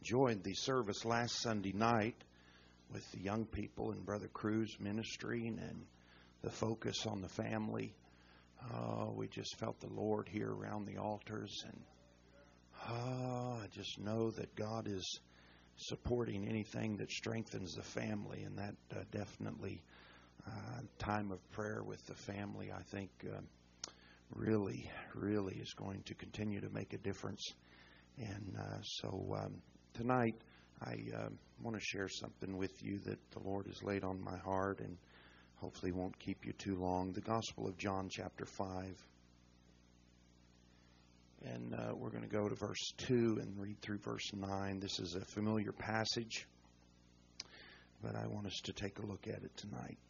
enjoyed the service last Sunday night with the young people and Brother Cruz ministering and the focus on the family. We just felt the Lord here around the altars, and I just know that God is supporting anything that strengthens the family, and that definitely time of prayer with the family, I think, really is going to continue to make a difference. And so tonight I want to share something with you that the Lord has laid on my heart, and hopefully won't keep you too long. The Gospel of John chapter 5. And we're going to go to verse 2 and read through verse 9. This is a familiar passage, but I want us to take a look at it tonight.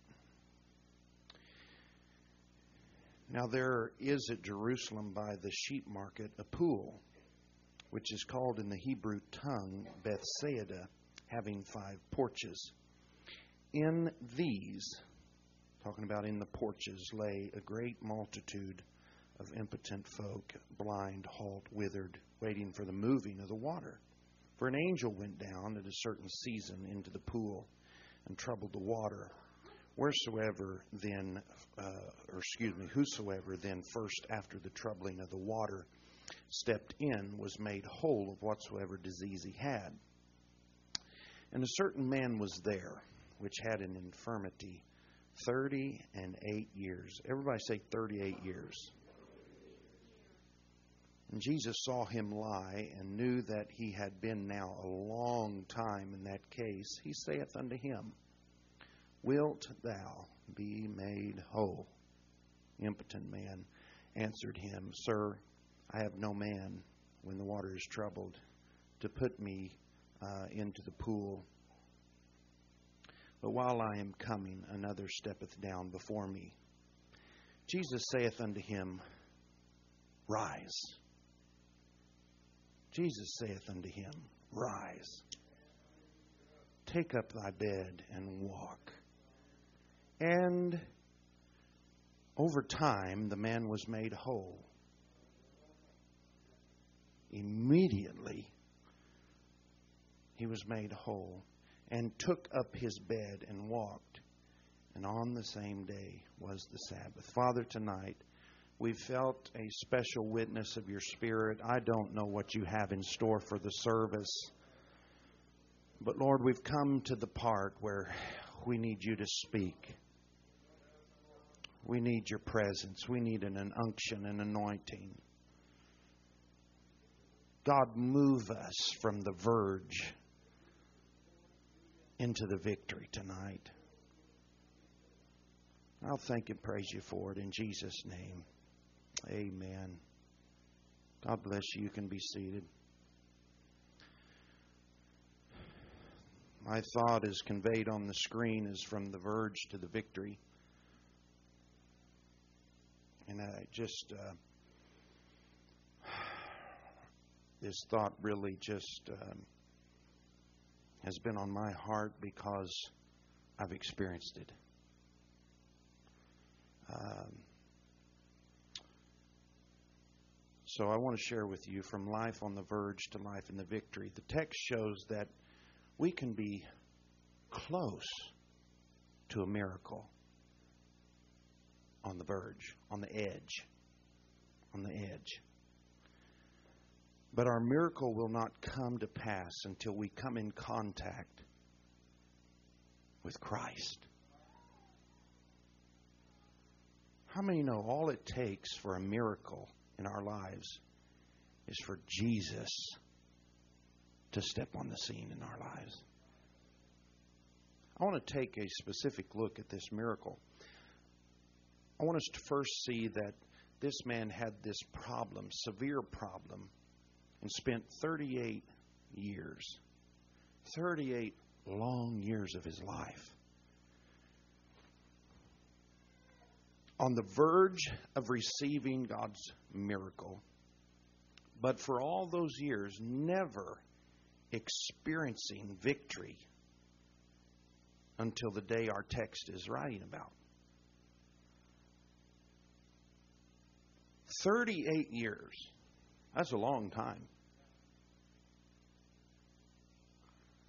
Now there is at Jerusalem by the sheep market a pool, which is called in the Hebrew tongue Bethsaida, having 5 porches. In these, talking about in the porches, lay a great multitude of impotent folk, blind, halt, withered, waiting for the moving of the water. For an angel went down at a certain season into the pool and troubled the water. Whosoever then first after the troubling of the water stepped in was made whole of whatsoever disease he had. And a certain man was there, which had an infirmity 38 years. Everybody say 38 years. And Jesus saw him lie, and knew that he had been now a long time in that case. He saith unto him, Wilt thou be made whole? The impotent man answered him, Sir, I have no man, when the water is troubled, to put me into the pool. But while I am coming, another steppeth down before me. Jesus saith unto him, Rise. Jesus saith unto him, Rise. Take up thy bed and walk. And over time, the man was made whole. Immediately, he was made whole, and took up his bed and walked. And on the same day was the Sabbath. Father, tonight, we felt a special witness of your Spirit. I don't know what you have in store for the service. But Lord, we've come to the part where we need you to speak. We need your presence. We need an unction, an anointing. God, move us from the verge into the victory tonight. I'll thank and praise you for it in Jesus' name. Amen. God bless you. You can be seated. My thought is conveyed on the screen is from the verge to the victory. And this thought really just has been on my heart because I've experienced it. So I want to share with you from life on the verge to life in the victory. The text shows that we can be close to a miracle on the verge, on the edge. But our miracle will not come to pass until we come in contact with Christ. How many know all it takes for a miracle in our lives is for Jesus to step on the scene in our lives? I want to take a specific look at this miracle. I want us to first see that this man had this problem, severe problem, and spent 38 years, 38 long years of his life on the verge of receiving God's miracle, but for all those years never experiencing victory until the day our text is writing about. 38 years. That's a long time.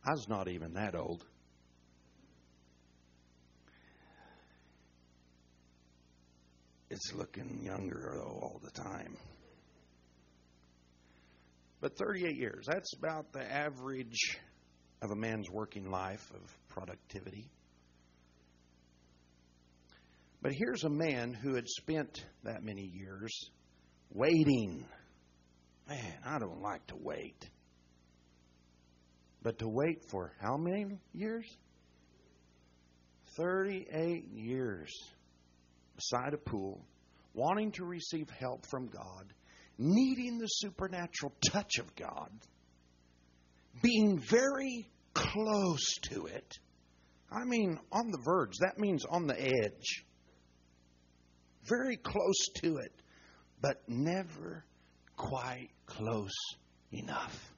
I was not even that old. It's looking younger, though, all the time. But 38 years, that's about the average of a man's working life of productivity. But here's a man who had spent that many years waiting. Man, I don't like to wait. But to wait for how many years? 38 years beside a pool, wanting to receive help from God, needing the supernatural touch of God, being very close to it. I mean, on the verge. That means on the edge. Very close to it, but never quite close enough.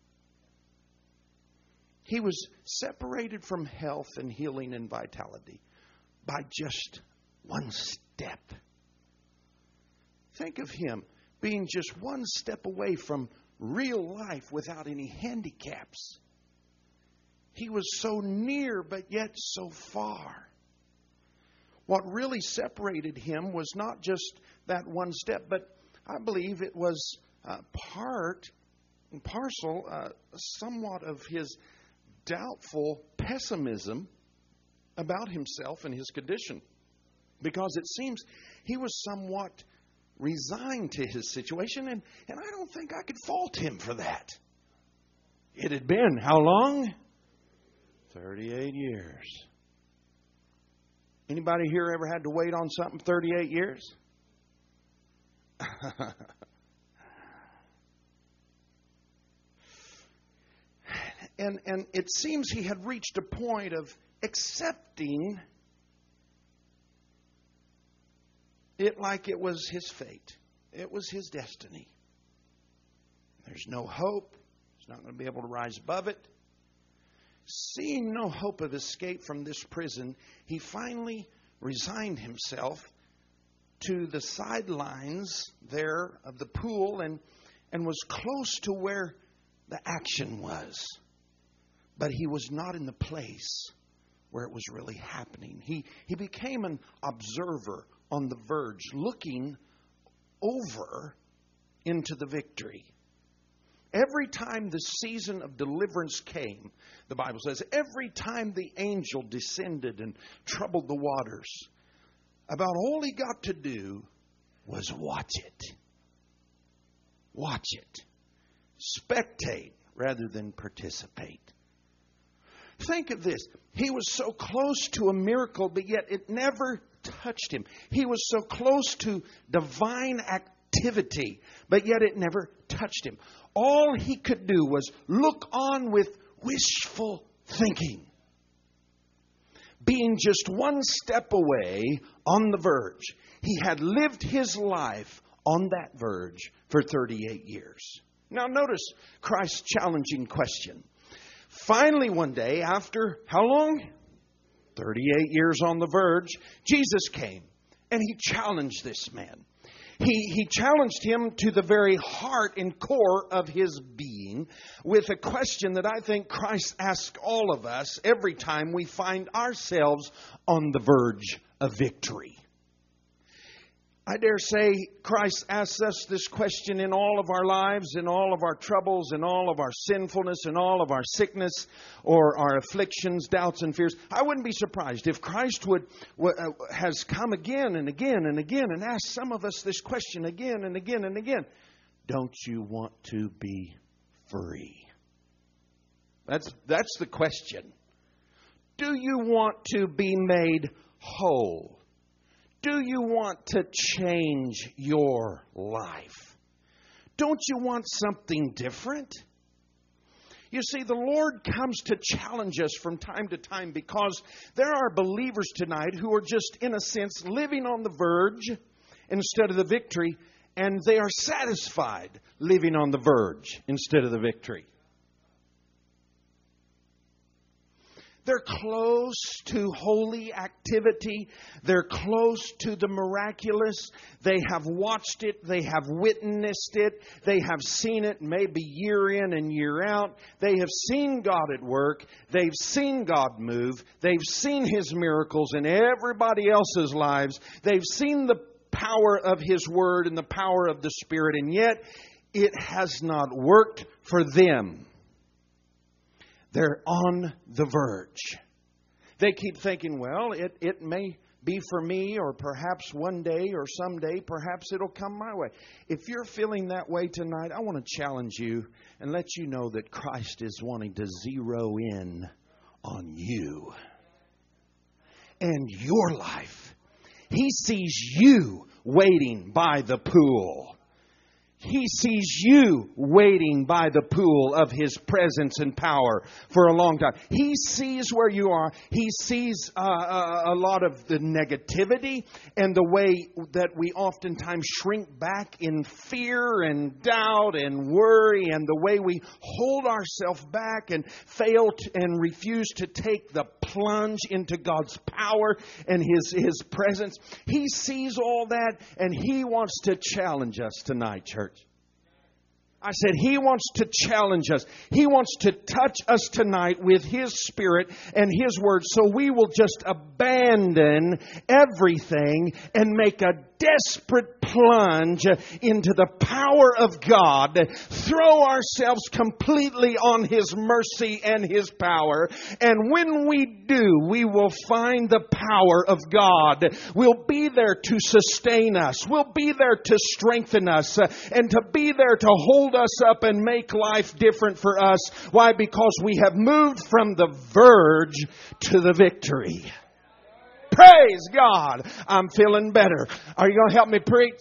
He was separated from health and healing and vitality by just one step. Think of him being just one step away from real life without any handicaps. He was so near, but yet so far. What really separated him was not just that one step, but I believe it was part and parcel, somewhat of his doubtful pessimism about himself and his condition. Because it seems he was somewhat resigned to his situation, and I don't think I could fault him for that. It had been how long? 38 years. Anybody here ever had to wait on something 38 years? And it seems he had reached a point of accepting it like it was his fate. It was his destiny. There's no hope. He's not going to be able to rise above it. Seeing no hope of escape from this prison, he finally resigned himself to the sidelines there of the pool and was close to where the action was. But he was not in the place where it was really happening. He became an observer on the verge, looking over into the victory. Every time the season of deliverance came, the Bible says, every time the angel descended and troubled the waters, about all he got to do was watch it. Watch it. Spectate rather than participate. Think of this. He was so close to a miracle, but yet it never touched him. He was so close to divine activity, but yet it never touched him. All he could do was look on with wishful thinking. Being just one step away on the verge. He had lived his life on that verge for 38 years. Now notice Christ's challenging question. Finally one day, after how long? 38 years on the verge, Jesus came and he challenged this man. He challenged him to the very heart and core of his being with a question that I think Christ asks all of us every time we find ourselves on the verge of victory. I dare say Christ asks us this question in all of our lives, in all of our troubles, in all of our sinfulness, in all of our sickness or our afflictions, doubts and fears. I wouldn't be surprised if Christ has come again and again and again and asked some of us this question again and again and again. Don't you want to be free? That's the question. Do you want to be made whole? Do you want to change your life? Don't you want something different? You see, the Lord comes to challenge us from time to time because there are believers tonight who are just, in a sense, living on the verge instead of the victory, and they are satisfied living on the verge instead of the victory. They're close to holy activity. They're close to the miraculous. They have watched it. They have witnessed it. They have seen it maybe year in and year out. They have seen God at work. They've seen God move. They've seen His miracles in everybody else's lives. They've seen the power of His Word and the power of the Spirit, and yet it has not worked for them. They're on the verge. They keep thinking, well, it may be for me, or perhaps one day or someday, perhaps it'll come my way. If you're feeling that way tonight, I want to challenge you and let you know that Christ is wanting to zero in on you and your life. He sees you waiting by the pool. He sees you waiting by the pool of His presence and power for a long time. He sees where you are. He sees a lot of the negativity and the way that we oftentimes shrink back in fear and doubt and worry, and the way we hold ourselves back and fail and refuse to take the plunge into God's power and His presence. He sees all that, and He wants to challenge us tonight, church. I said He wants to challenge us. He wants to touch us tonight with His Spirit and His Word, so we will just abandon everything and make a desperate plunge into the power of God, throw ourselves completely on His mercy and His power. And when we do, we will find the power of God. We'll be there to sustain us. We'll be there to strengthen us and to be there to hold us up and make life different for us. Why? Because we have moved from the verge to the victory. Praise God. I'm feeling better. Are you going to help me preach?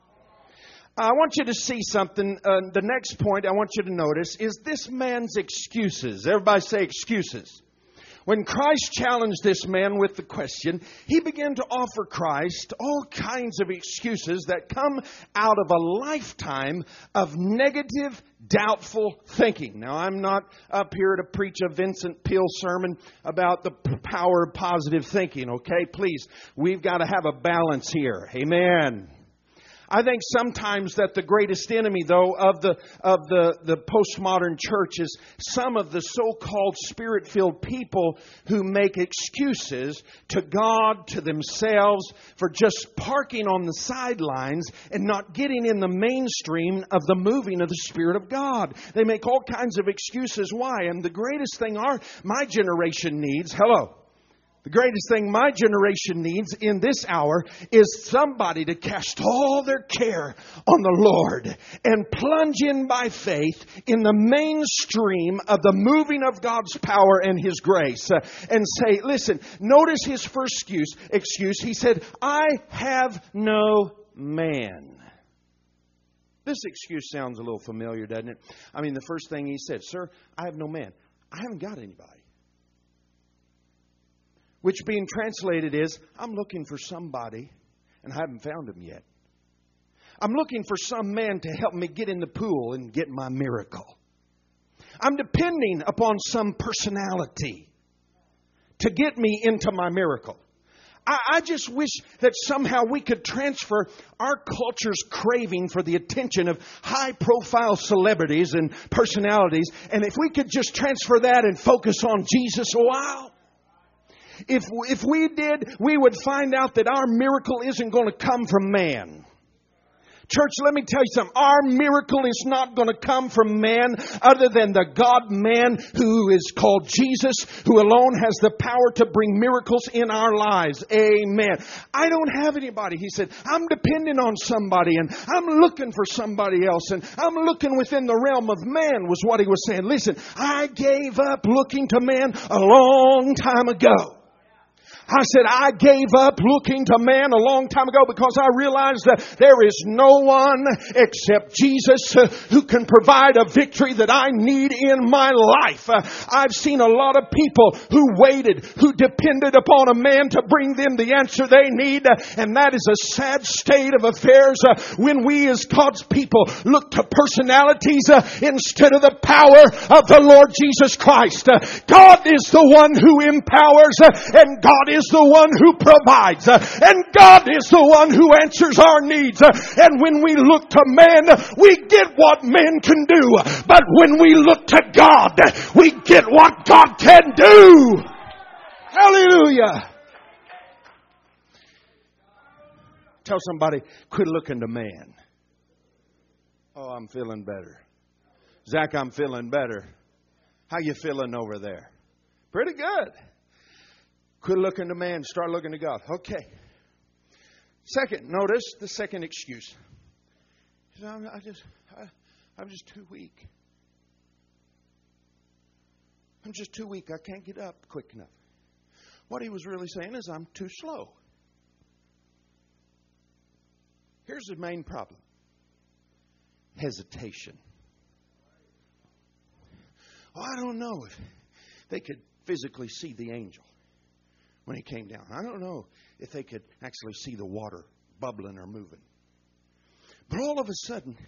I want you to see something. The next point I want you to notice is this man's excuses. Everybody say excuses. When Christ challenged this man with the question, he began to offer Christ all kinds of excuses that come out of a lifetime of negative, doubtful thinking. Now, I'm not up here to preach a Vincent Peale sermon about the power of positive thinking, okay? Please, we've got to have a balance here. Amen. I think sometimes that the greatest enemy, though, of the postmodern church is some of the so-called Spirit-filled people who make excuses to God, to themselves, for just parking on the sidelines and not getting in the mainstream of the moving of the Spirit of God. They make all kinds of excuses. Why? And the greatest thing my generation needs, the greatest thing my generation needs in this hour is somebody to cast all their care on the Lord and plunge in by faith in the mainstream of the moving of God's power and His grace. And say, listen, notice his first excuse. He said, I have no man. This excuse sounds a little familiar, doesn't it? I mean, the first thing he said, sir, I have no man. I haven't got anybody. Which being translated is, I'm looking for somebody and I haven't found him yet. I'm looking for some man to help me get in the pool and get my miracle. I'm depending upon some personality to get me into my miracle. I just wish that somehow we could transfer our culture's craving for the attention of high-profile celebrities and personalities, and if we could just transfer that and focus on Jesus a while. If we did, we would find out that our miracle isn't going to come from man. Church, let me tell you something. Our miracle is not going to come from man other than the God-man who is called Jesus, who alone has the power to bring miracles in our lives. Amen. I don't have anybody. He said, I'm dependent on somebody and I'm looking for somebody else and I'm looking within the realm of man was what he was saying. Listen, I gave up looking to man a long time ago. I said, I gave up looking to man a long time ago because I realized that there is no one except Jesus who can provide a victory that I need in my life. I've seen a lot of people who waited, who depended upon a man to bring them the answer they need. And that is a sad state of affairs when we as God's people look to personalities instead of the power of the Lord Jesus Christ. God is the one who empowers and God is the one who provides. And God is the one who answers our needs. And when we look to man, we get what man can do. But when we look to God, we get what God can do. Hallelujah. Tell somebody, quit looking to man. Oh, I'm feeling better. Zach, I'm feeling better. How you feeling over there? Pretty good. Quit looking to man. Start looking to God. Okay. Second, notice the second excuse. I'm just too weak. I'm just too weak. I can't get up quick enough. What he was really saying is I'm too slow. Here's the main problem. Hesitation. Oh, I don't know if they could physically see the angel when he came down. I don't know if they could actually see the water bubbling or moving. But all of a sudden,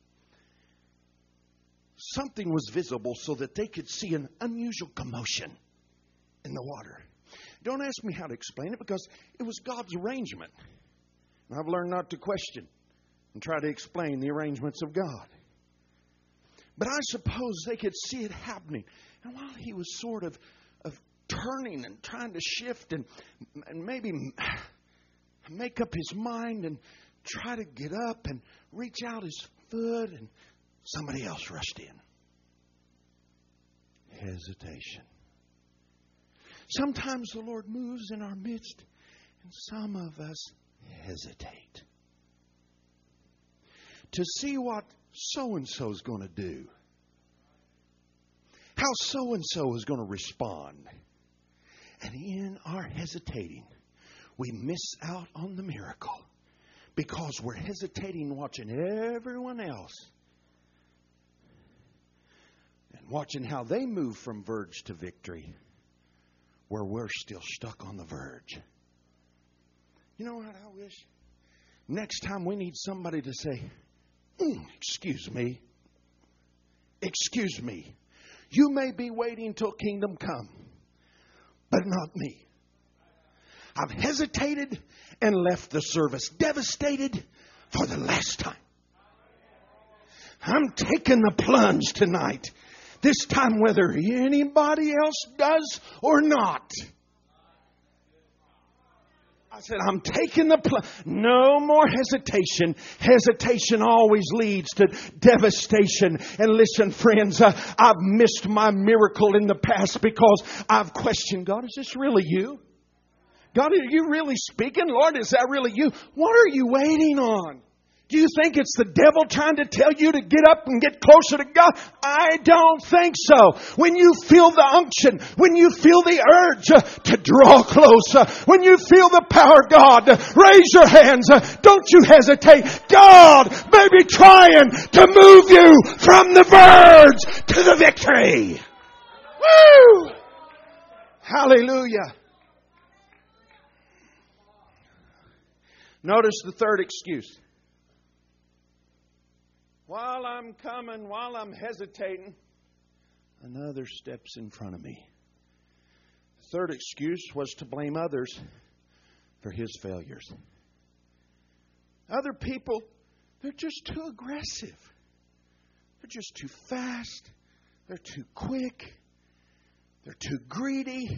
something was visible so that they could see an unusual commotion in the water. Don't ask me how to explain it because it was God's arrangement. And I've learned not to question and try to explain the arrangements of God. But I suppose they could see it happening. And while he was sort of turning and trying to shift and maybe make up his mind and try to get up and reach out his foot, and somebody else rushed in. Hesitation. Sometimes the Lord moves in our midst, and some of us hesitate to see what so-and-so is going to do, how so-and-so is going to respond. And in our hesitating, we miss out on the miracle because we're hesitating watching everyone else and watching how they move from verge to victory where we're still stuck on the verge. You know what I wish? Next time we need somebody to say, excuse me. You may be waiting till kingdom come, but not me. I've hesitated and left the service devastated for the last time. I'm taking the plunge tonight. This time whether anybody else does or not. I said, I'm taking the plunge. No more hesitation. Hesitation always leads to devastation. And listen, friends, I've missed my miracle in the past because I've questioned, God, is this really you? God, are you really speaking? Lord, is that really you? What are you waiting on? Do you think it's the devil trying to tell you to get up and get closer to God? I don't think so. When you feel the unction, when you feel the urge to draw close, when you feel the power of God, raise your hands. Don't you hesitate. God may be trying to move you from the verge to the victory. Woo! Hallelujah. Notice the third excuse. While I'm coming, while I'm hesitating, another steps in front of me. The third excuse was to blame others for his failures. Other people, they're just too aggressive. They're just too fast. They're too quick. They're too greedy.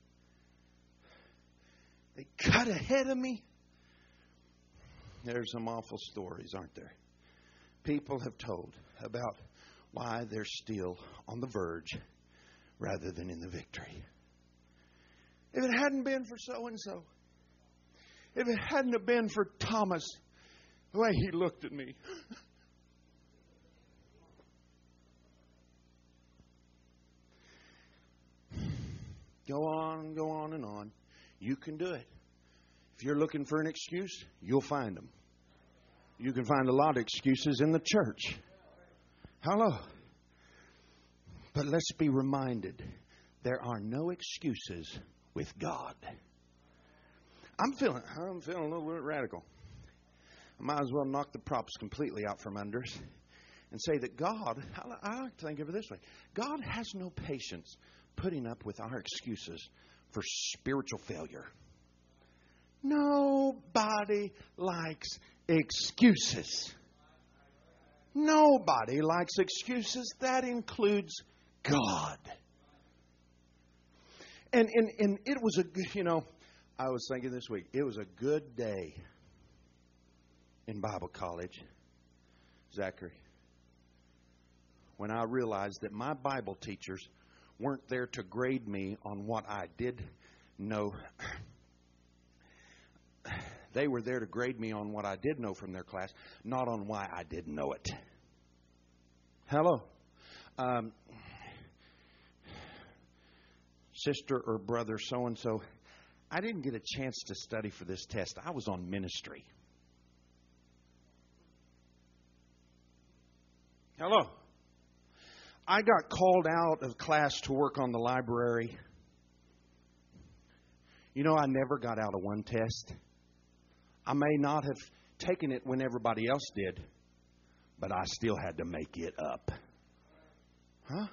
They cut ahead of me. There's some awful stories, aren't there? People have told about why they're still on the verge rather than in the victory. If it hadn't been for so-and-so, if it hadn't have been for Thomas, the way he looked at me. Go on and on. You can do it. If you're looking for an excuse, you'll find them. You can find a lot of excuses in the church. Hello. But let's be reminded, there are no excuses with God. I'm feeling a little bit radical. I might as well knock the props completely out from under us and say that God, I like to think of it this way, God has no patience putting up with our excuses for spiritual failure. Nobody likes excuses. Nobody likes excuses. That includes God. And it was a good, I was thinking this week, it was a good day in Bible college, Zachary, when I realized that my Bible teachers weren't there to grade me on what I did know. They were there to grade me on what I did know from their class, not on why I didn't know it. Hello. Sister or brother so-and-so, I didn't get a chance to study for this test. I was on ministry. Hello. I got called out of class to work on the library. I never got out of one test. I may not have taken it when everybody else did, but I still had to make it up. Huh?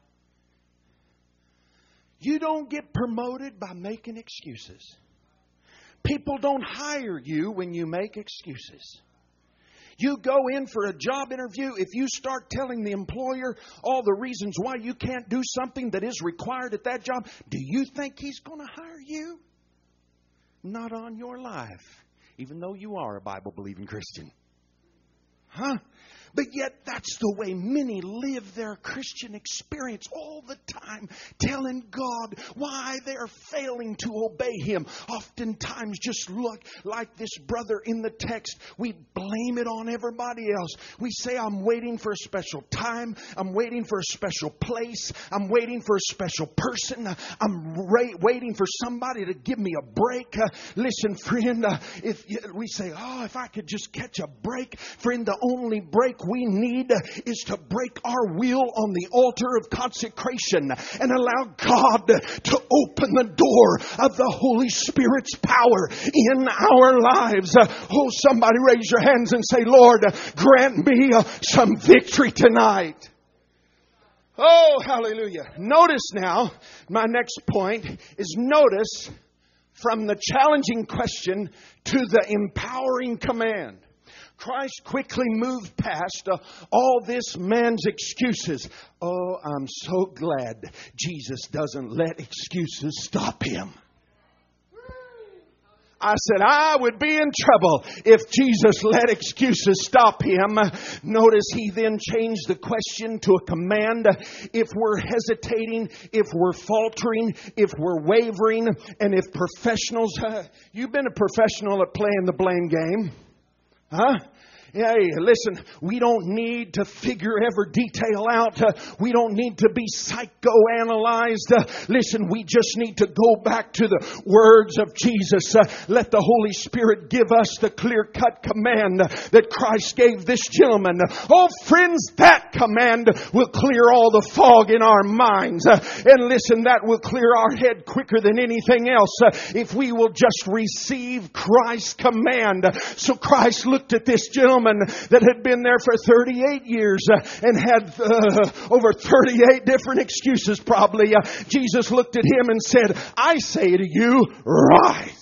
You don't get promoted by making excuses. People don't hire you when you make excuses. You go in for a job interview, if you start telling the employer all the reasons why you can't do something that is required at that job, do you think he's going to hire you? Not on your life, even though you are a Bible-believing Christian. Huh? But yet that's the way many live their Christian experience all the time, telling God why they're failing to obey Him. Oftentimes, just look like this brother in the text, we blame it on everybody else. We say, I'm waiting for a special time. I'm waiting for a special place. I'm waiting for a special person. I'm waiting for somebody to give me a break. Listen, friend, if we say, if I could just catch a break, friend, the only break we need is to break our will on the altar of consecration and allow God to open the door of the Holy Spirit's power in our lives. Somebody raise your hands and say, Lord, grant me some victory tonight. Oh, hallelujah. Notice now, my next point is notice from the challenging question to the empowering command. Christ quickly moved past all this man's excuses. Oh, I'm so glad Jesus doesn't let excuses stop Him. I said, I would be in trouble if Jesus let excuses stop Him. Notice He then changed the question to a command. If we're hesitating, if we're faltering, if we're wavering, and if professionals... you've been a professional at playing the blame game. Huh? Hey, listen, we don't need to figure every detail out. We don't need to be psychoanalyzed. Listen, we just need to go back to the words of Jesus. Let the Holy Spirit give us the clear-cut command that Christ gave this gentleman. Oh, friends, that command will clear all the fog in our minds. And listen, that will clear our head quicker than anything else if we will just receive Christ's command. So Christ looked at this gentleman that had been there for 38 years and had over 38 different excuses probably. Jesus looked at him and said, I say to you, rise.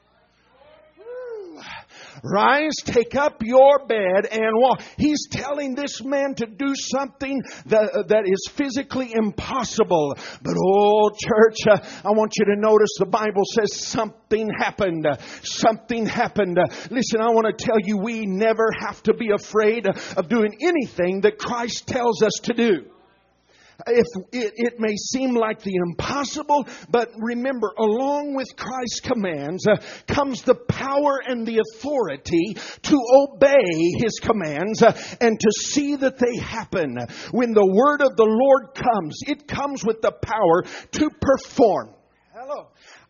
Rise, take up your bed and walk. He's telling this man to do something that is physically impossible. But oh, church, I want you to notice the Bible says something happened. Something happened. Listen, I want to tell you, we never have to be afraid of doing anything that Christ tells us to do. If it may seem like the impossible, but remember, along with Christ's commands comes the power and the authority to obey His commands and to see that they happen. When the word of the Lord comes, it comes with the power to perform. Hello.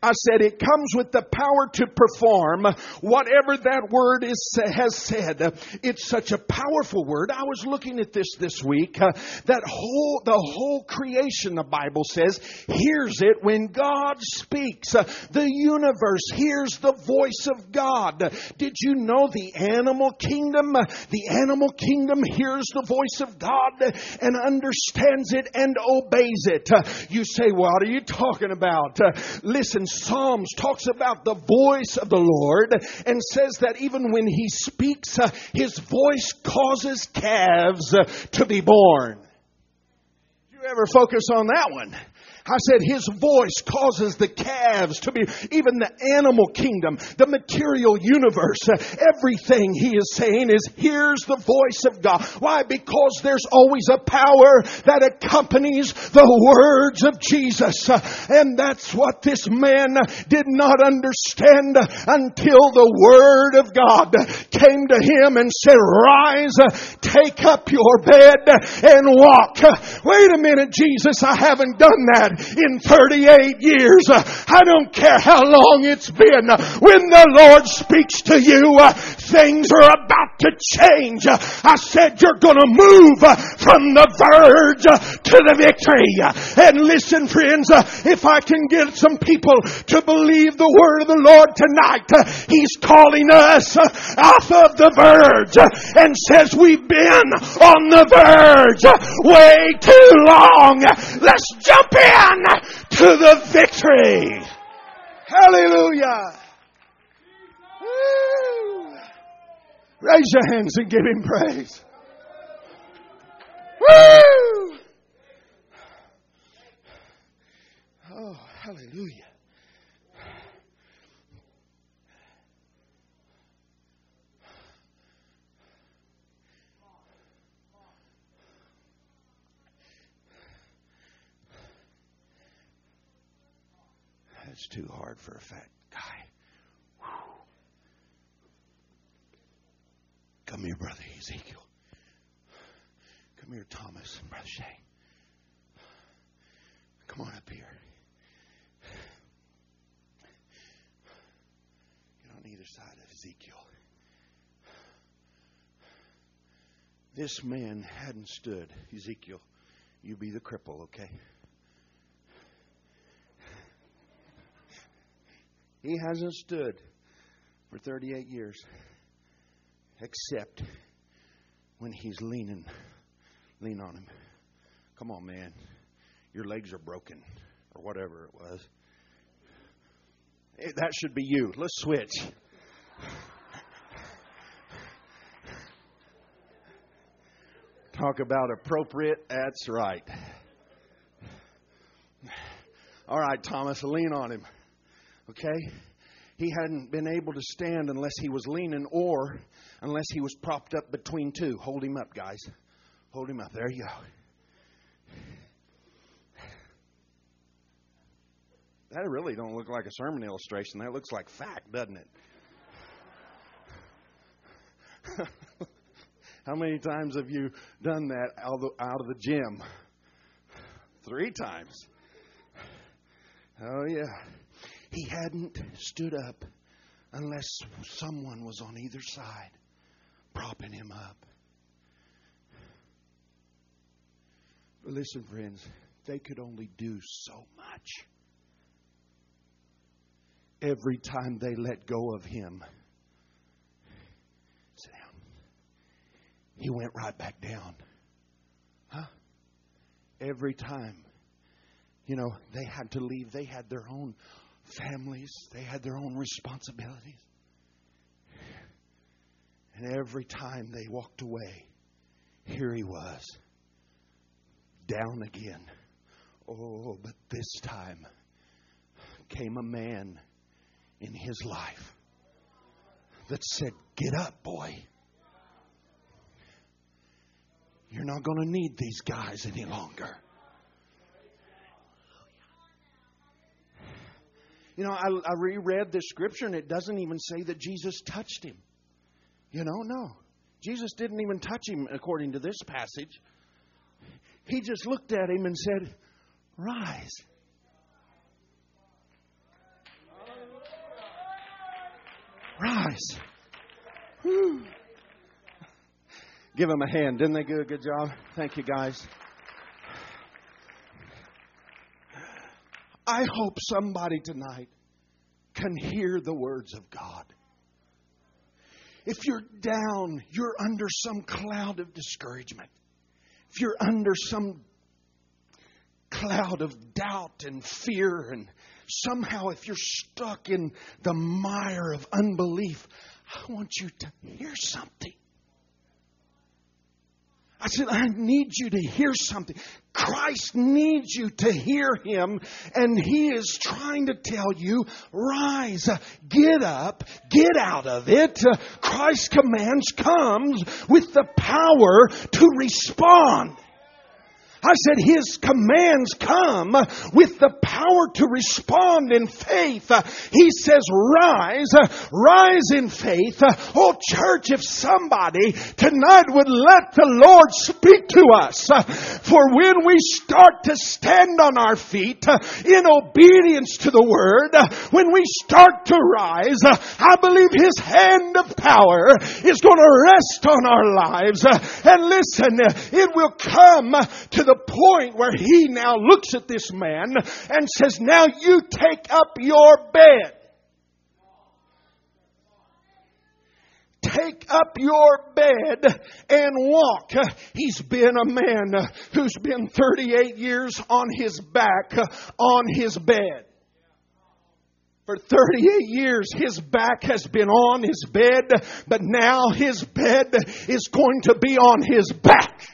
I said it comes with the power to perform whatever that word has said. It's such a powerful word. I was looking at this week. The whole creation, the Bible says, hears it when God speaks. The universe hears the voice of God. Did you know the animal kingdom? The animal kingdom hears the voice of God and understands it and obeys it. You say, what are you talking about? Listen, Psalms talks about the voice of the Lord and says that even when He speaks, His voice causes calves to be born. Did you ever focus on that one? I said His voice causes the calves to be, even the animal kingdom, the material universe, everything He is saying is, here's the voice of God. Why? Because there's always a power that accompanies the words of Jesus. And that's what this man did not understand until the Word of God came to him and said, rise, take up your bed and walk. Wait a minute, Jesus, I haven't done that in 38 years. I don't care how long it's been. When the Lord speaks to you, things are about to change. I said you're going to move from the verge to the victory. And listen, friends, if I can get some people to believe the word of the Lord tonight, He's calling us off of the verge and says we've been on the verge way too long. Let's jump in to the victory. Hallelujah. Woo. Raise your hands and give Him praise. Woo. Oh, hallelujah. It's too hard for a fat guy. Whew. Come here, Brother Ezekiel. Come here, Thomas and Brother Shay. Come on up here. Get on either side of Ezekiel. This man hadn't stood. Ezekiel, you be the cripple, okay? He hasn't stood for 38 years except when he's lean on him. Come on, man. Your legs are broken or whatever it was. That should be you. Let's switch. Talk about appropriate. That's right. All right, Thomas, lean on him. Okay? He hadn't been able to stand unless he was leaning or unless he was propped up between two. Hold him up, guys. Hold him up. There you go. That really don't look like a sermon illustration. That looks like fact, doesn't it? How many times have you done that out of the gym? 3 times. Oh, yeah. He hadn't stood up unless someone was on either side propping him up. But listen, friends, they could only do so much. Every time they let go of him, sit down, he went right back down. Huh? Every time. You know, they had to leave. They had their own families. They had their own responsibilities. And every time they walked away, here he was, down again. Oh, but this time came a man in his life that said, get up, boy. You're not going to need these guys any longer. You know, I reread this scripture and it doesn't even say that Jesus touched him. You know, no. Jesus didn't even touch him according to this passage. He just looked at him and said, rise. guys. Whew. Give them a hand. Didn't they do a good job? Thank you, guys. I hope somebody tonight can hear the words of God. If you're down, you're under some cloud of discouragement. If you're under some cloud of doubt and fear, and somehow if you're stuck in the mire of unbelief, I want you to hear something. I said, I need you to hear something. Christ needs you to hear Him, and He is trying to tell you, rise, get up, get out of it. Christ's commands comes with the power to respond. I said His commands come with the power to respond in faith. He says, rise in faith. Oh, church, if somebody tonight would let the Lord speak to us. For when we start to stand on our feet in obedience to the Word, when we start to rise, I believe His hand of power is going to rest on our lives. And listen, it will come to the point where He now looks at this man and says, now you take up your bed. Take up your bed and walk. He's been a man who's been 38 years on his back, on his bed. For 38 years, his back has been on his bed, but now his bed is going to be on his back.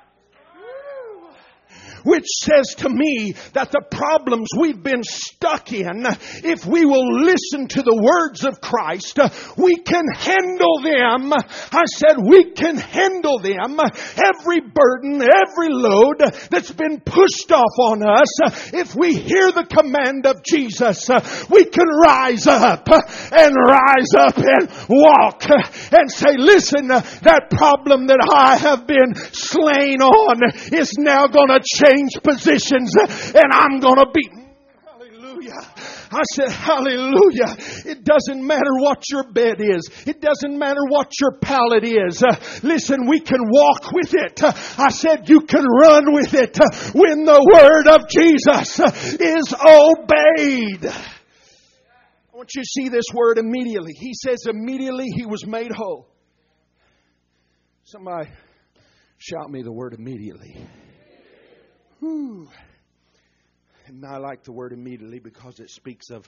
Which says to me that the problems we've been stuck in, if we will listen to the words of Christ, we can handle them. I said we can handle them. Every burden, every load that's been pushed off on us, if we hear the command of Jesus, we can rise up and walk and say, listen, that problem that I have been slain on is now going to change positions, and I'm going to be. Hallelujah. I said, hallelujah. It doesn't matter what your bed is. It doesn't matter what your pallet is. Listen, we can walk with it. I said, you can run with it when the word of Jesus is obeyed. I want you to see this word immediately. He says immediately he was made whole. Somebody shout me the word immediately. Whew. And I like the word immediately because it speaks of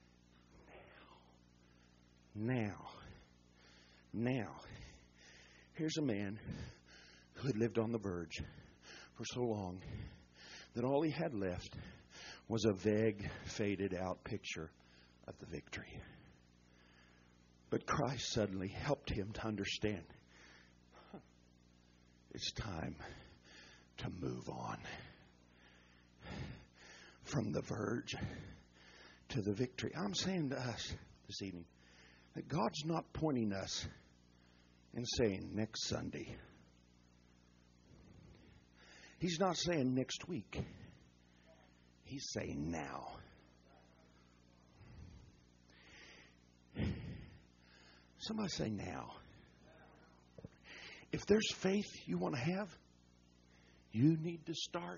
now. Here's a man who had lived on the verge for so long that all he had left was a vague, faded out picture of the victory. But Christ suddenly helped him to understand it's time to move on. From the verge to the victory. I'm saying to us this evening that God's not pointing us and saying next Sunday. He's not saying next week. He's saying now. Somebody say now. If there's faith you want to have, you need to start.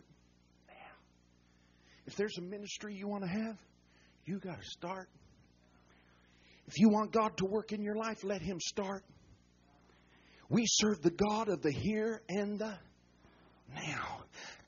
If there's a ministry you want to have, you got to start. If you want God to work in your life, let Him start. We serve the God of the here and the now.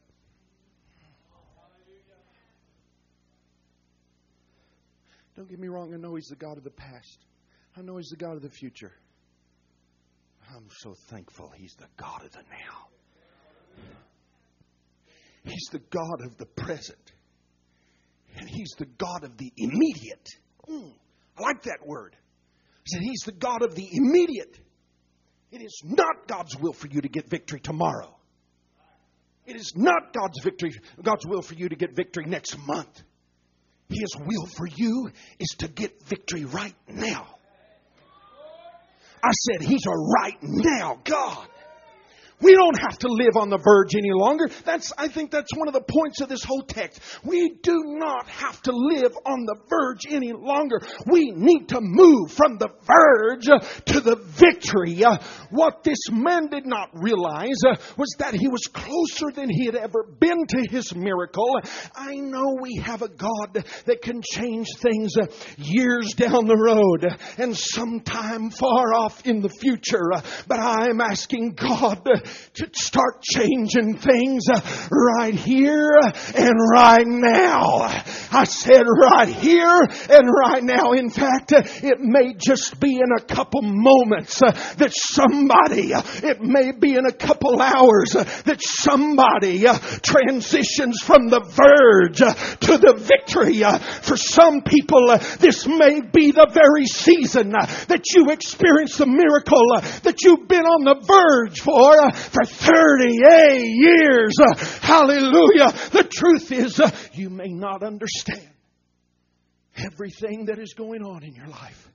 Don't get me wrong, I know He's the God of the past. I know He's the God of the future. I'm so thankful He's the God of the now. He's the God of the present. And He's the God of the immediate. I like that word. I said He's the God of the immediate. It is not God's will for you to get victory tomorrow. It is not God's will for you to get victory next month. His will for you is to get victory right now. I said He's a right now God. We don't have to live on the verge any longer. I think that's one of the points of this whole text. We do not have to live on the verge any longer. We need to move from the verge to the victory. What this man did not realize was that he was closer than he had ever been to his miracle. I know we have a God that can change things years down the road and sometime far off in the future. But I'm asking God to start changing things right here and right now. I said right here and right now. In fact, it may just be in a couple moments that somebody, it may be in a couple hours that somebody transitions from the verge to the victory. For some people, this may be the very season that you experience the miracle that you've been on the verge for 38 years. Hallelujah. The truth is, you may not understand everything that is going on in your life.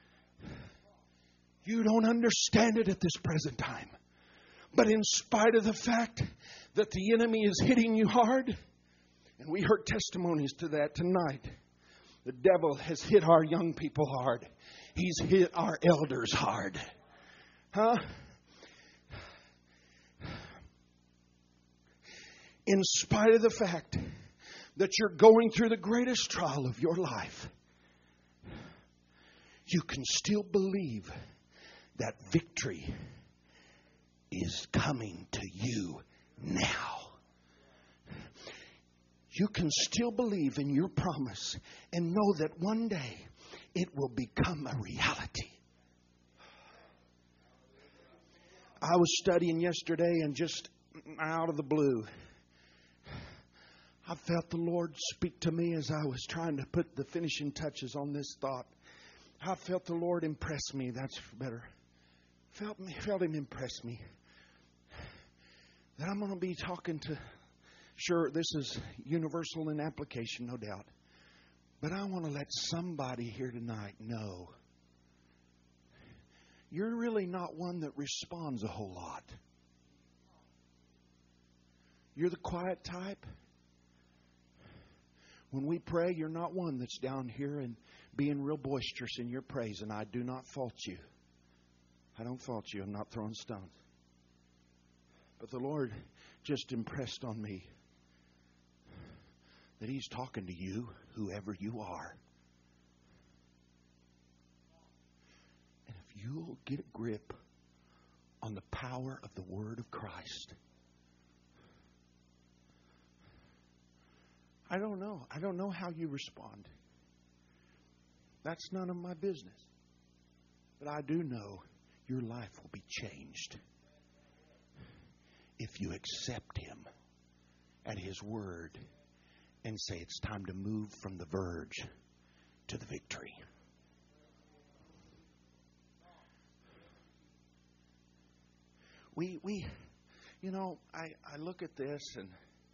You don't understand it at this present time. But in spite of the fact that the enemy is hitting you hard, and we heard testimonies to that tonight, the devil has hit our young people hard. He's hit our elders hard. In spite of the fact that you're going through the greatest trial of your life, you can still believe that victory is coming to you now. You can still believe in your promise and know that one day it will become a reality. I was studying yesterday and just out of the blue, I felt the Lord speak to me as I was trying to put the finishing touches on this thought. I felt the Lord impress me. That's better. Felt Him impress me. That I'm going to be talking to, sure, this is universal in application, no doubt. But I want to let somebody here tonight know you're really not one that responds a whole lot. You're the quiet type. When we pray, you're not one that's down here and being real boisterous in your praise, and I do not fault you. I don't fault you. I'm not throwing stones. But the Lord just impressed on me that He's talking to you, whoever you are. And if you'll get a grip on the power of the Word of Christ, I don't know. I don't know how you respond. That's none of my business. But I do know your life will be changed if you accept Him at His Word and say it's time to move from the verge to the victory. I look at this, and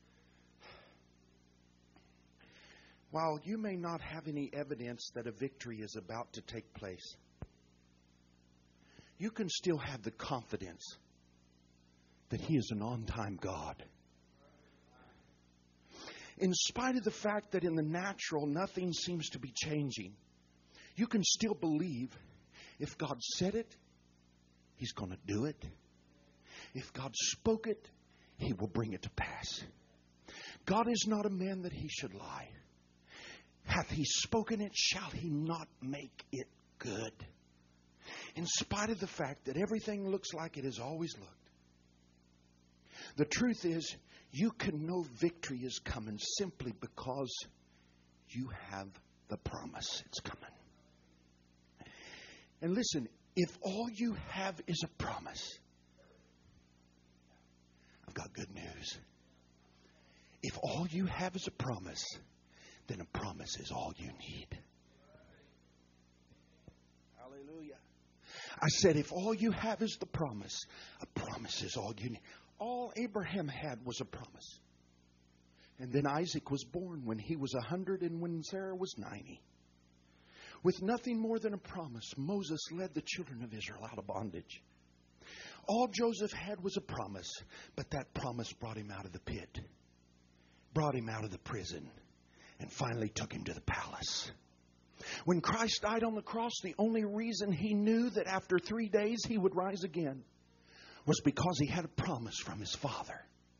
while you may not have any evidence that a victory is about to take place, you can still have the confidence that He is an on-time God. In spite of the fact that in the natural nothing seems to be changing, you can still believe if God said it, He's going to do it. If God spoke it, He will bring it to pass. God is not a man that He should lie. Hath He spoken it, shall He not make it good? In spite of the fact that everything looks like it has always looked, the truth is, you can know victory is coming simply because you have the promise it's coming. And listen, if all you have is a promise, I've got good news. If all you have is a promise, then a promise is all you need. Hallelujah. I said, if all you have is the promise, a promise is all you need. All Abraham had was a promise. And then Isaac was born when he was 100 and when Sarah was 90. With nothing more than a promise, Moses led the children of Israel out of bondage. All Joseph had was a promise, but that promise brought him out of the pit, brought him out of the prison, and finally took him to the palace. When Christ died on the cross, the only reason He knew that after 3 days He would rise again was because He had a promise from His Father.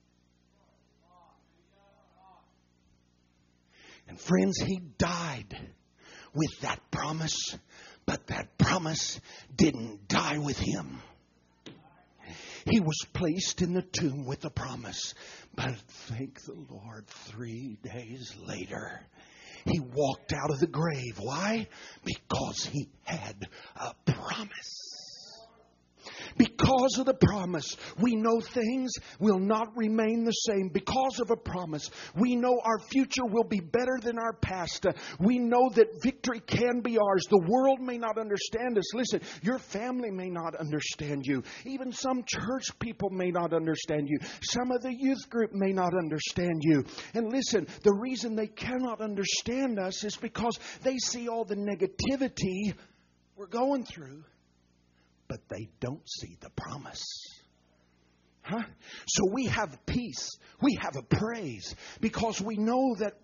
And friends, He died with that promise, but that promise didn't die with Him. He was placed in the tomb with a promise. But thank the Lord, 3 days later, He walked out of the grave. Why? Because He had a promise. Because of the promise, we know things will not remain the same. Because of a promise, we know our future will be better than our past. We know that victory can be ours. The world may not understand us. Listen, your family may not understand you. Even some church people may not understand you. Some of the youth group may not understand you. And listen, the reason they cannot understand us is because they see all the negativity we're going through, but they don't see the promise. So we have peace. We have a praise because we know that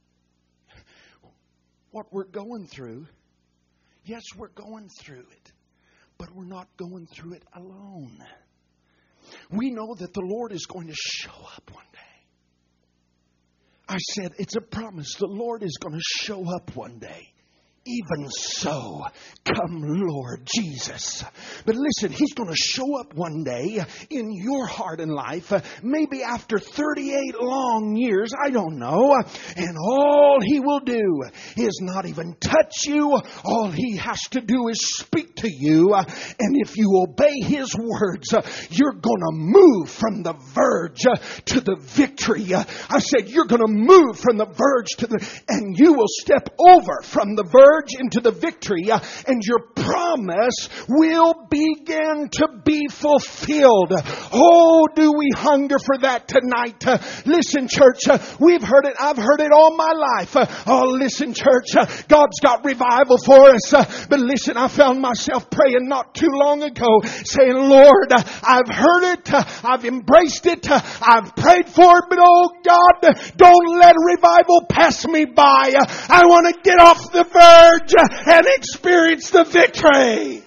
what we're going through, yes, we're going through it, but we're not going through it alone. We know that the Lord is going to show up one day. I said it's a promise. The Lord is going to show up one day. Even so, come Lord Jesus. But listen, He's going to show up one day in your heart and life, maybe after 38 long years, I don't know. And all He will do is not even touch you. All He has to do is speak to you. And if you obey His words, you're going to move from the verge to the victory. I said, you're going to move from the verge to and you will step over from the verge into the victory, and your promise will begin to be fulfilled. Oh, do we hunger for that tonight? Listen, church, we've heard it. I've heard it all my life. Oh, listen, church, God's got revival for us. But listen, I found myself praying not too long ago, saying, Lord, I've heard it. I've embraced it. I've prayed for it. But oh God, don't let revival pass me by. I want to get off the verge and experience the victory.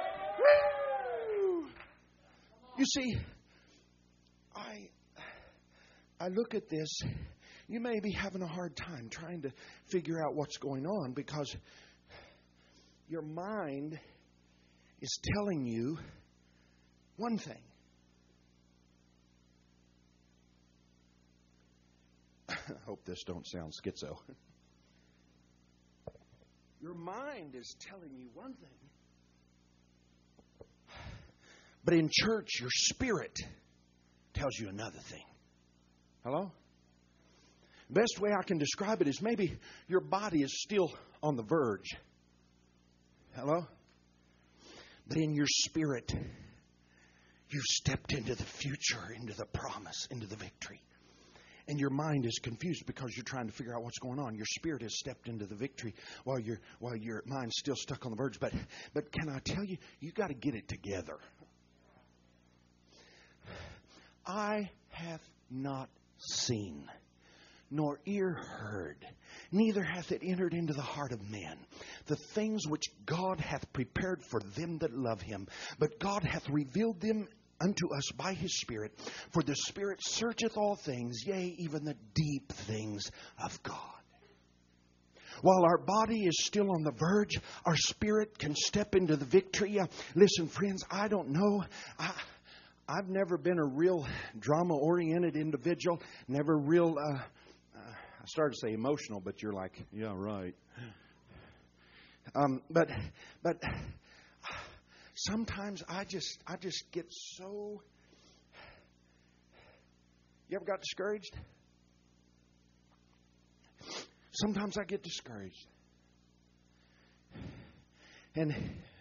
You see, I look at this. You may be having a hard time trying to figure out what's going on because your mind is telling you one thing. I hope this don't sound schizo. Your mind is telling you one thing. But in church, your spirit tells you another thing. Hello? The best way I can describe it is maybe your body is still on the verge. Hello? But in your spirit, you've stepped into the future, into the promise, into the victory. And your mind is confused because you're trying to figure out what's going on. Your spirit has stepped into the victory while your mind's still stuck on the verge. But can I tell you, you got to get it together. I have not seen, nor ear heard, neither hath it entered into the heart of man, the things which God hath prepared for them that love Him. But God hath revealed them unto us by His Spirit. For the Spirit searcheth all things, yea, even the deep things of God. While our body is still on the verge, our spirit can step into the victory. Listen, friends, I don't know. I've never been a real drama-oriented individual. Never real, I started to say emotional, but you're like, yeah, right. But sometimes I just get so... You ever got discouraged? Sometimes I get discouraged. And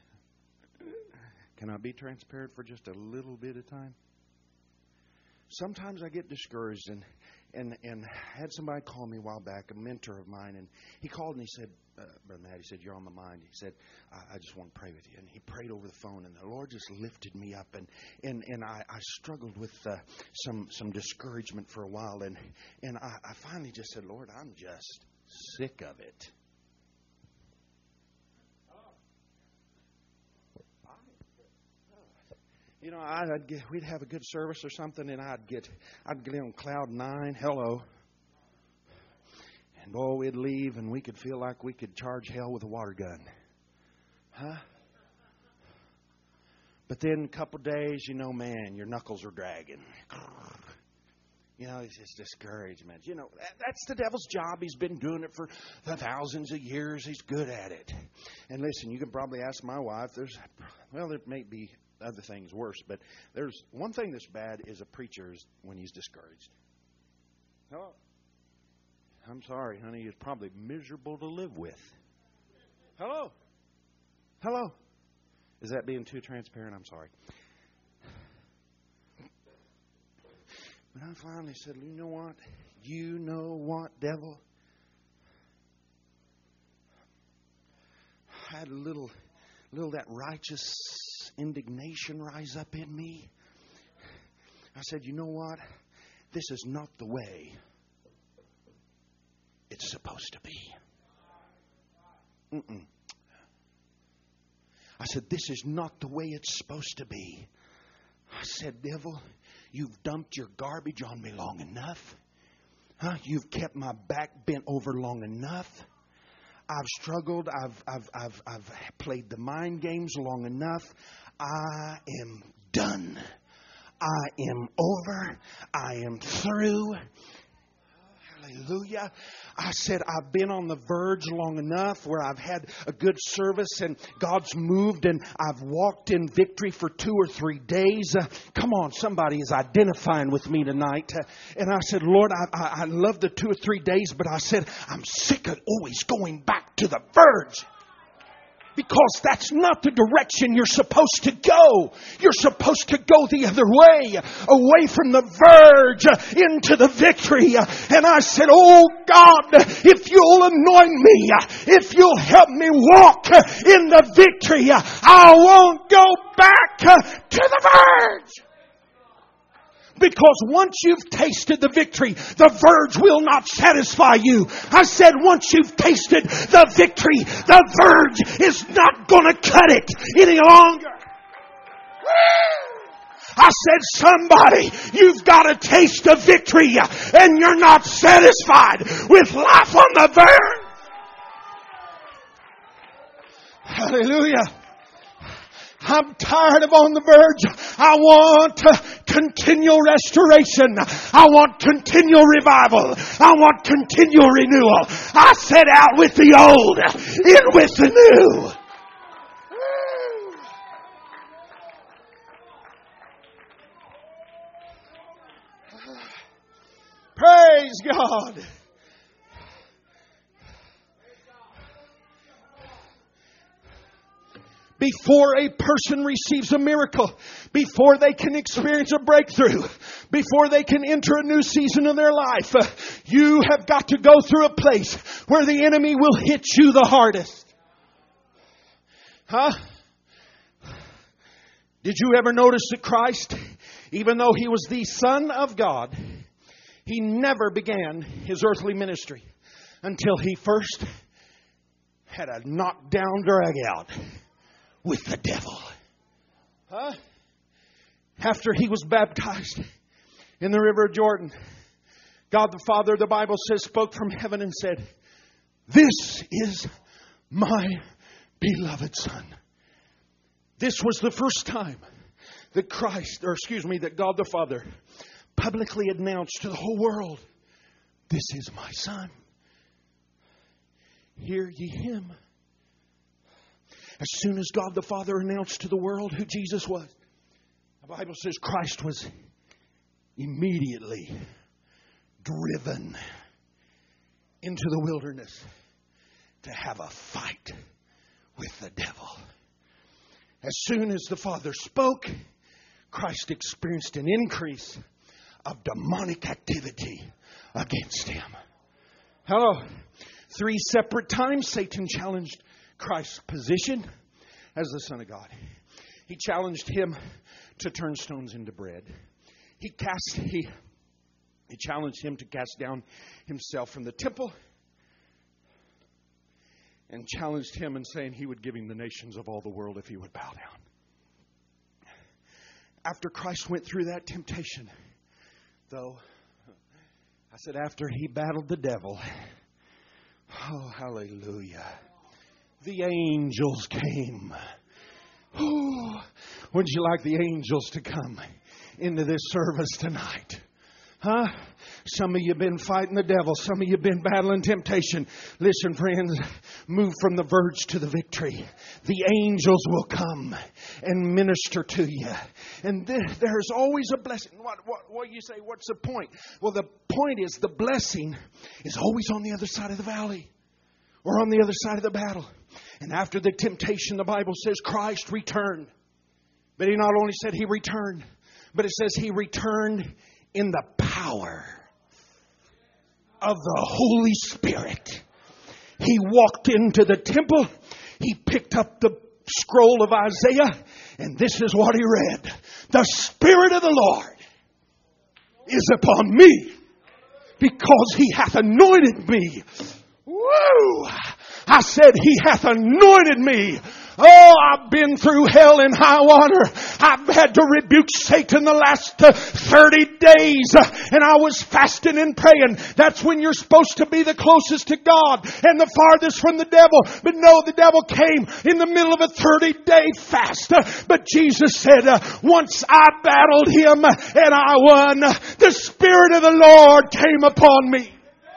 can I be transparent for just a little bit of time? Sometimes I get discouraged and had somebody call me a while back, a mentor of mine, and he called and he said, Brother Matt, he said, you're on the mind. He said, I just want to pray with you. And he prayed over the phone, and the Lord just lifted me up. And I struggled with some discouragement for a while. And I finally just said, Lord, I'm just sick of it. You know, we'd have a good service or something, and I'd get on cloud 9. Hello. And boy, we'd leave, and we could feel like we could charge hell with a water gun. Huh? But then a couple days, you know, man, your knuckles are dragging. You know, it's just discouragement. You know, that's the devil's job. He's been doing it for the thousands of years. He's good at it. And listen, you can probably ask my wife. There may be other things worse, but there's one thing that's bad is a preacher when he's discouraged. Hello? I'm sorry, honey. He's probably miserable to live with. Hello? Hello? Is that being too transparent? I'm sorry. But I finally said, you know what? You know what, devil? I had a little that righteous indignation rise up in me. I said, you know what? This is not the way it's supposed to be. I said, this is not the way it's supposed to be. I said, devil, you've dumped your garbage on me long enough. You've kept my back bent over long enough. I've struggled. I've played the mind games long enough. I am done. I am over. I am through. Hallelujah. I said, I've been on the verge long enough where I've had a good service and God's moved and I've walked in victory for 2 or 3 days. Come on, somebody is identifying with me tonight. And I said, Lord, I love the 2 or 3 days, but I said, I'm sick of always going back to the verge. Because that's not the direction you're supposed to go. You're supposed to go the other way, away from the verge into the victory. And I said, oh God, if you'll anoint me, if you'll help me walk in the victory, I won't go back to the verge. Because once you've tasted the victory, the verge will not satisfy you. I said once you've tasted the victory, the verge is not going to cut it any longer. I said, somebody, you've got to taste the victory and you're not satisfied with life on the verge. Hallelujah. I'm tired of on the verge. I want continual restoration. I want continual revival. I want continual renewal. I set out with the old, in with the new. Praise God. Before a person receives a miracle, before they can experience a breakthrough, before they can enter a new season of their life, you have got to go through a place where the enemy will hit you the hardest. Did you ever notice that Christ, even though He was the Son of God, He never began His earthly ministry until He first had a knockdown drag out with the devil. After He was baptized in the river of Jordan, God the Father, the Bible says, spoke from heaven and said, "This is my beloved Son." This was the first time that that God the Father publicly announced to the whole world, "This is my Son. Hear ye Him." As soon as God the Father announced to the world who Jesus was, the Bible says Christ was immediately driven into the wilderness to have a fight with the devil. As soon as the Father spoke, Christ experienced an increase of demonic activity against him. Hello. 3 separate times Satan challenged Christ's position as the Son of God. He challenged him to turn stones into bread. He challenged him to cast down himself from the temple, and challenged him in saying he would give him the nations of all the world if he would bow down. After Christ went through that temptation, though, I said after he battled the devil, oh, hallelujah, the angels came. Oh, wouldn't you like the angels to come into this service tonight? Huh? Some of you have been fighting the devil. Some of you have been battling temptation. Listen, friends, move from the verge to the victory. The angels will come and minister to you. And there's always a blessing. What you say, what's the point? Well, the point is the blessing is always on the other side of the valley or on the other side of the battle. And after the temptation, the Bible says Christ returned. But He not only said He returned, but it says He returned in the power of the Holy Spirit. He walked into the temple. He picked up the scroll of Isaiah. And this is what he read. The Spirit of the Lord is upon me, because He hath anointed me. Woo! I said He hath anointed me. Oh, I've been through hell and high water. I've had to rebuke Satan the last 30 days. And I was fasting and praying. That's when you're supposed to be the closest to God and the farthest from the devil. But no, the devil came in the middle of a 30-day fast. But Jesus said, once I battled him and I won, the Spirit of the Lord came upon me.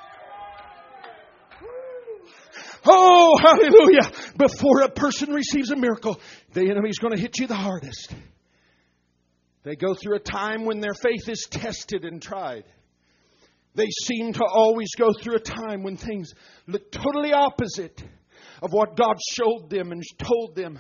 Oh, hallelujah. Before a person receives a miracle, the enemy's going to hit you the hardest. They go through a time when their faith is tested and tried. They seem to always go through a time when things look totally opposite of what God showed them and told them.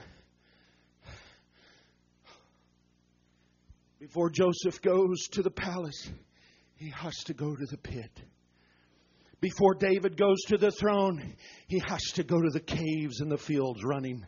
Before Joseph goes to the palace, he has to go to the pit. Before David goes to the throne, he has to go to the caves and the fields running.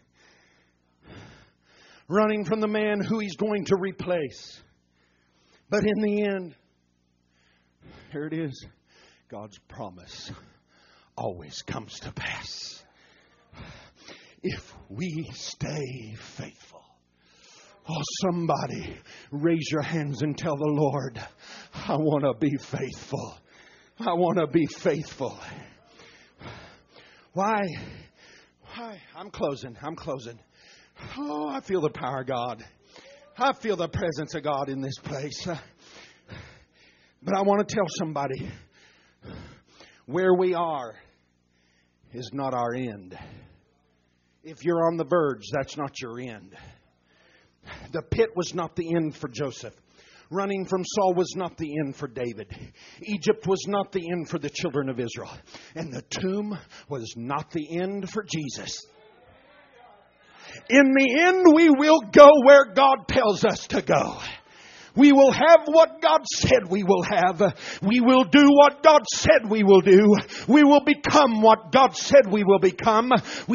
Running from the man who he's going to replace. But in the end, here it is. God's promise always comes to pass. If we stay faithful. Oh, somebody raise your hands and tell the Lord, I want to be faithful. I want to be faithful. Why? I'm closing. Oh, I feel the power of God. I feel the presence of God in this place. But I want to tell somebody, where we are is not our end. If you're on the verge, that's not your end. The pit was not the end for Joseph. Running from Saul was not the end for David. Egypt was not the end for the children of Israel. And the tomb was not the end for Jesus. In the end, we will go where God tells us to go. We will have what God said we will have. We will do what God said we will do. We will become what God said we will become. We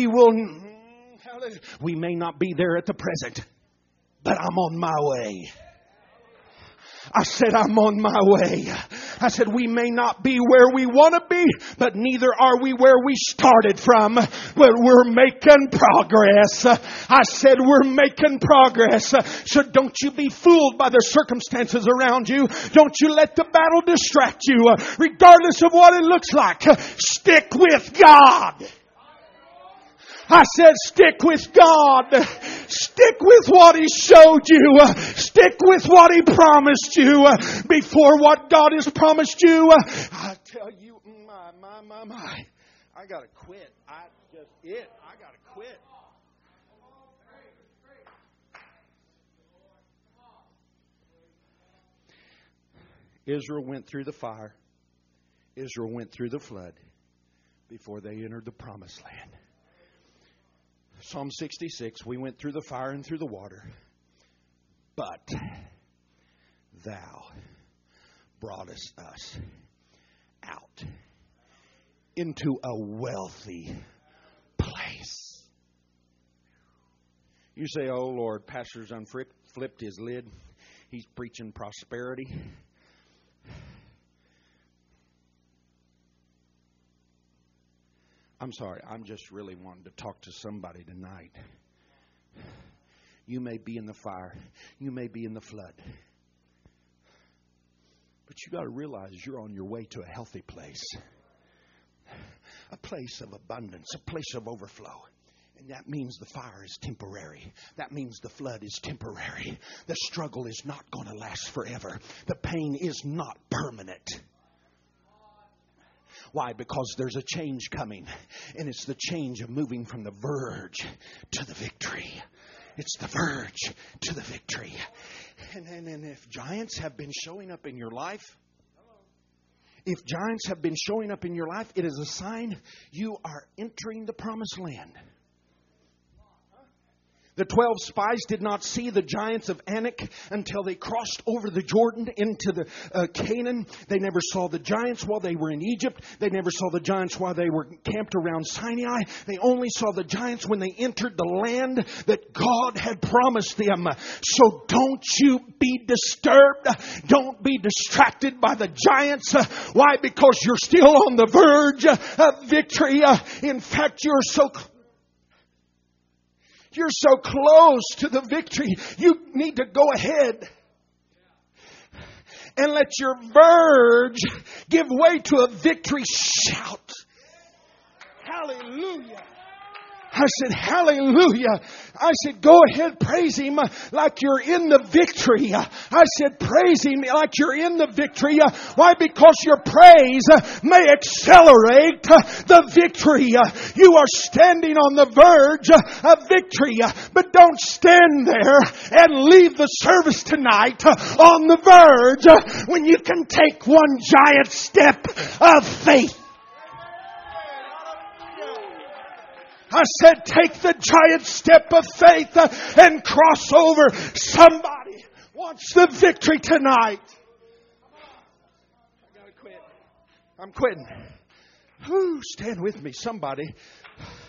may not be there at the present, but I'm on my way. I said, I'm on my way. I said, we may not be where we want to be, but neither are we where we started from. But we're making progress. I said, we're making progress. So don't you be fooled by the circumstances around you. Don't you let the battle distract you. Regardless of what it looks like, stick with God. I said, stick with God. Stick with what He showed you. Stick with what He promised you. Before what God has promised you, I tell you, my. I got to quit. I got to quit. Israel went through the fire. Israel went through the flood before they entered the promised land. Psalm 66, we went through the fire and through the water, but Thou broughtest us out into a wealthy place. You say, oh Lord, pastor's unflipped his lid. He's preaching prosperity. I'm sorry, I'm just really wanting to talk to somebody tonight. You may be in the fire. You may be in the flood. But you got to realize you're on your way to a healthy place. A place of abundance, a place of overflow. And that means the fire is temporary. That means the flood is temporary. The struggle is not going to last forever. The pain is not permanent. Why? Because there's a change coming. And it's the change of moving from the verge to the victory. It's the verge to the victory. And if giants have been showing up in your life, it is a sign you are entering the promised land. The 12 spies did not see the giants of Anak until they crossed over the Jordan into the Canaan. They never saw the giants while they were in Egypt. They never saw the giants while they were camped around Sinai. They only saw the giants when they entered the land that God had promised them. So don't you be disturbed. Don't be distracted by the giants. Why? Because you're still on the verge of victory. In fact, you're so close to the victory. You need to go ahead and let your verge give way to a victory shout. Hallelujah. I said, hallelujah. I said, go ahead, praise Him like you're in the victory. I said, praise Him like you're in the victory. Why? Because your praise may accelerate the victory. You are standing on the verge of victory. But don't stand there and leave the service tonight on the verge when you can take one giant step of faith. I said, take the giant step of faith and cross over. Somebody wants the victory tonight. I gotta quit. I'm quitting. Stand with me, somebody.